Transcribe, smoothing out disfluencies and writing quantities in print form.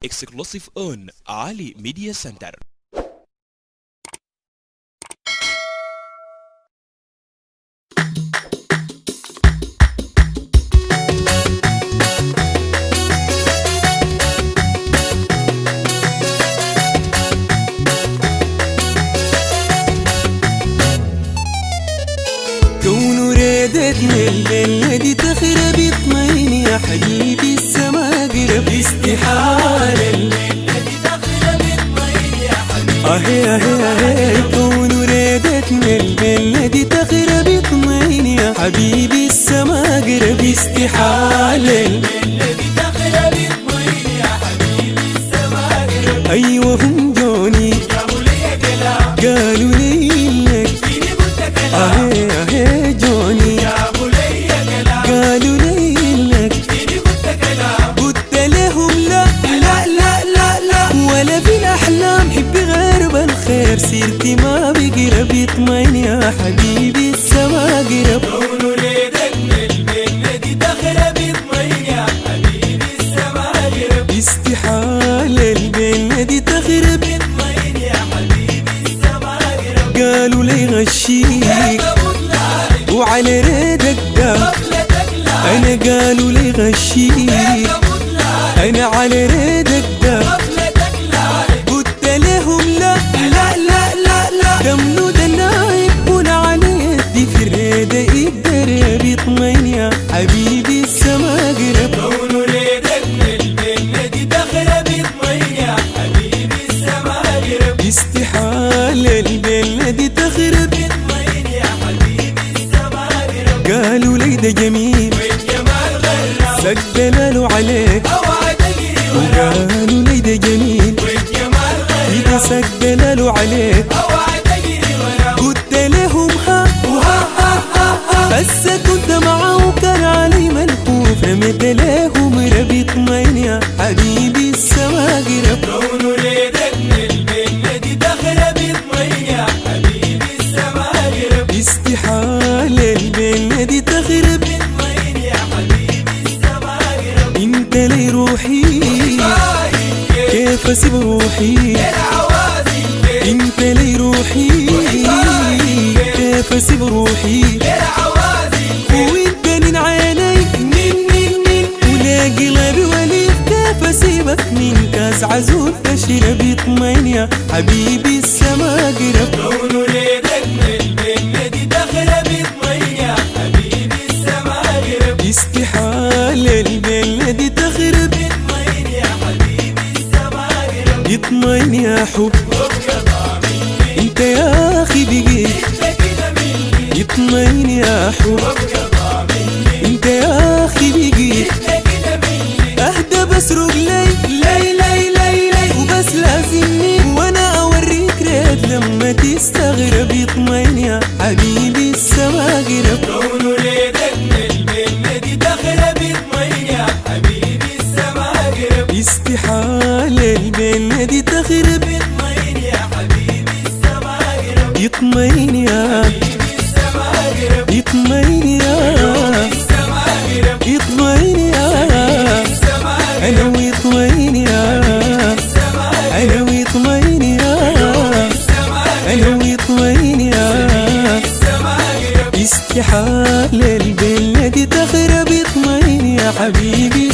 exclusive on Ali Media Center. كون رادتنا الليلة دي تخرب اطمئن يا حبيبي السما قرب استحالة الليلة دي تخرب اطمئن يا حبيبي اهي كون رادتنا الليلة دي تخرب اطمئن يا حبيبي السما قرب استحالة الليلة دي تخرب اطمئن يا حبيبي السما قرب ايوه هم جوني جابوا لي كلام قالوا لي انك فيني قلت كلام اهي جوني جابوا لي كلام قالوا لي انك فيني قلت كلام قلت لهم لا لا لا لا لا ولا في الاحلام حبي غير بالخير سيرتي ما بقرب يطمئن يا حبيبي السما قرب كونوا ليدتنا المنة دي تخرب يطمئن يا حبيبي السما قرب استحالة المنة دي تخرب يطمئن يا حبيبي السما قرب قالوا لي غشيك وعلى ريدك ده انا قالوا لي غشيك انا على ريدك ده قلت لهم لا لا لا لا لا دمنو ده النايب ولا على يدي في الريدة يقدر يطمئن يا حبيبي السما قرب كونوا ريدتنا المنة دي تخرب يطمئن يا حبيبي السما قرب استحالة المنة دي تخرب يطمئن يا حبيبي السما قرب قالوا لي ده جميل والجمال غرام سد دلاله عليك وقالوا لي ده جميل والجمال غرام إذا سد دلاله عليك قلت لهم ها وها ها ها ها بس كنت معه وكان علي ملهوف رميت لهم رب يطمئن يا حبيبي السما قرب كونوا ريدتنا المنة دي تخرب يطمئن يا حبيبي السما قرب استحالة المنة دي تخرب يطمئن يا حبيبي السما قرب انت لي روحي كيف اسيب روحي انت لي روحي كيف اسيب روحي وانت من عيني ولا قلبي وليد كيف اسيبك من كاس عزول تشرب يطمئن يا حبيبي السما قرب كونوا ريدتنا المنة دي تخرب يطمئن يا حبيبي السما قرب استحالة المنة دي تخرب يطمئن يا حبيبي السما قرب يطمئن يا حب انت يا اخي بقيت يطمئن يا حب انت يا اخي بقيت اهدى بسرق لي لي لي لي لي وبس لازمني وانا اوريك ريت لما تستغرب يطمئن يا حبيبي السما قرب كونوا ريدتنا المنة دي تخرب يطمئن يا حبيبي السما قرب استحالة المنة دي تخرب يطمئن يا حبيبي السما قرب يطمئن يا يطمئن يا يطمئن يا انا ويطمئن يا انا ويطمئن يا انا ويطمئن يا استحالة البلد تخرب يطمئن يا حبيبي